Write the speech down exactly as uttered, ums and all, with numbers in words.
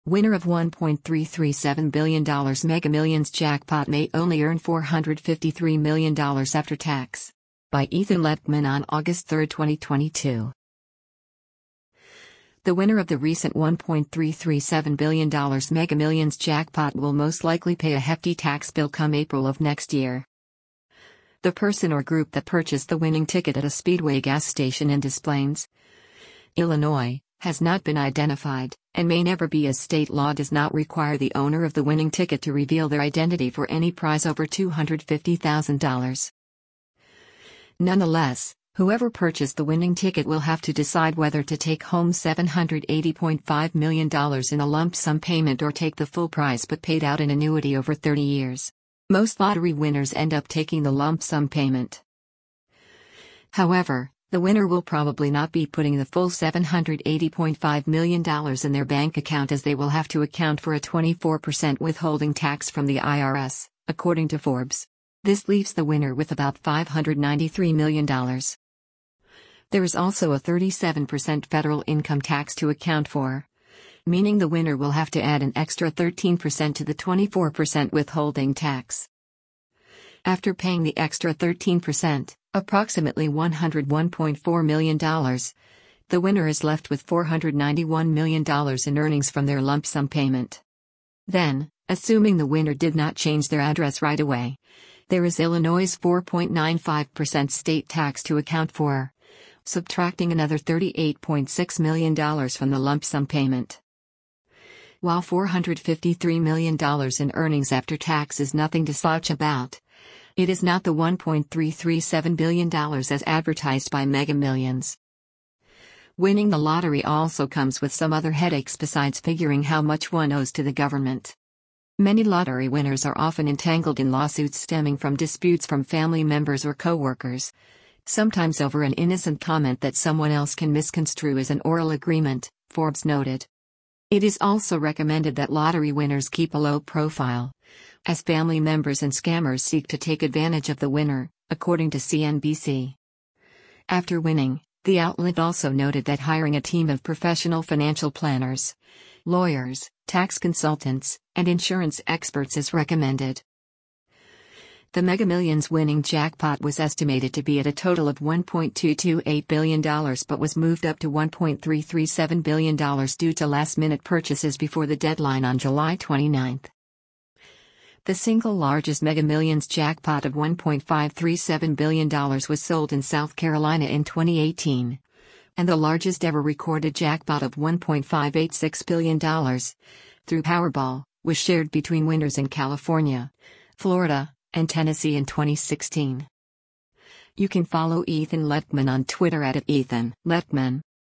Winner of one point three three seven billion dollars Mega Millions jackpot may only earn four hundred fifty-three million dollars after tax. By Ethan Lettman on August third, twenty twenty-two. The winner of the recent one point three three seven billion dollars Mega Millions jackpot will most likely pay a hefty tax bill come April of next year. The person or group that purchased the winning ticket at a Speedway gas station in Des Plaines, Illinois, has not been identified, and may never be, as state law does not require the owner of the winning ticket to reveal their identity for any prize over two hundred fifty thousand dollars. Nonetheless, whoever purchased the winning ticket will have to decide whether to take home seven hundred eighty point five million dollars in a lump sum payment or take the full prize but paid out in annuity over thirty years. Most lottery winners end up taking the lump sum payment. However, the winner will probably not be putting the full seven hundred eighty point five million dollars in their bank account, as they will have to account for a twenty-four percent withholding tax from the I R S, according to Forbes. This leaves the winner with about five hundred ninety-three million dollars. There is also a thirty-seven percent federal income tax to account for, meaning the winner will have to add an extra thirteen percent to the twenty-four percent withholding tax. After paying the extra thirteen percent, approximately one hundred one point four million dollars, the winner is left with four hundred ninety-one million dollars in earnings from their lump sum payment. Then, assuming the winner did not change their address right away, there is Illinois' four point nine five percent state tax to account for, subtracting another thirty-eight point six million dollars from the lump sum payment. While four hundred fifty-three million dollars in earnings after tax is nothing to slouch about, it is not the one point three three seven billion dollars as advertised by Mega Millions. Winning the lottery also comes with some other headaches besides figuring how much one owes to the government. Many lottery winners are often entangled in lawsuits stemming from disputes from family members or co-workers, sometimes over an innocent comment that someone else can misconstrue as an oral agreement, Forbes noted. It is also recommended that lottery winners keep a low profile, as family members and scammers seek to take advantage of the winner, according to C N B C. After winning, the outlet also noted that hiring a team of professional financial planners, lawyers, tax consultants, and insurance experts is recommended. The Mega Millions winning jackpot was estimated to be at a total of one point two two eight billion dollars but was moved up to one point three three seven billion dollars due to last-minute purchases before the deadline on July twenty-ninth. The single largest Mega Millions jackpot of one point five three seven billion dollars was sold in South Carolina in twenty eighteen, and the largest ever recorded jackpot of one point five eight six billion dollars, through Powerball, was shared between winners in California, Florida, and Tennessee in twenty sixteen. You can follow Ethan Lettman on Twitter at Ethan Lettman.